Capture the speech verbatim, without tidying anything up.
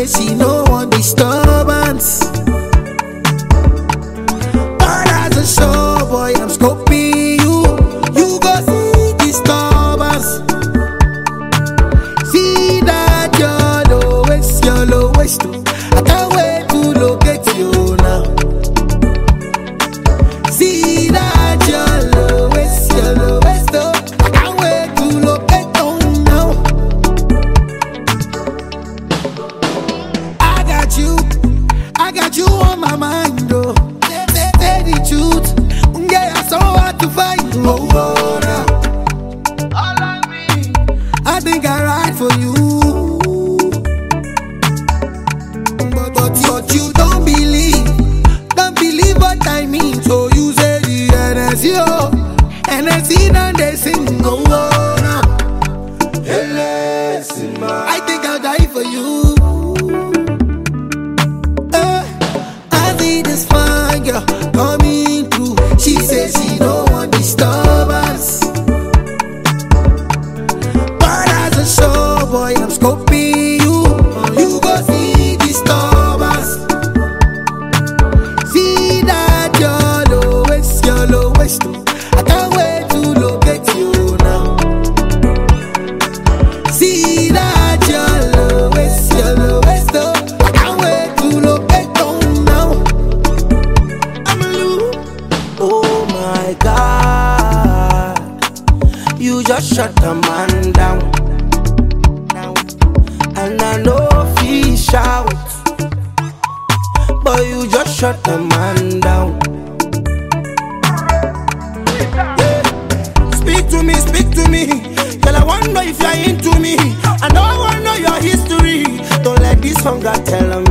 say she no want disturbance. But as a show boy, I'm scoping you. You go see disturbance. See that your lowest, your lowest too. I can't wait to locate you now. See that your lowest, your lowest too. I can't wait to locate you now. I got you, I got you on my mind, oh. Say, say, say the truth, yeah, I'm so hard to find. Oh, oh, now. All of me, I think I ride for you. But, but, but you don't believe, don't believe what I mean. So you say the N S C, oh, N S C, now they sing. Oh, oh, now. I think I'll die for you. Eh, I see this fine girl coming through. She says she don't want disturbance. But as a show boy, I'm scoping you. You go see disturbance. See that your lowest, your lowest too. I can't wait to locate you now. See that your lowest, your lowest too. I can't wait to locate you now. I'm a loop. Oh my God, you just shut the man down. And I know he shout, but you just shut the man down. Yeah. Speak to me, speak to me, girl. I wanna know if you're into me. I know I wanna know your history. Don't let this hunger tell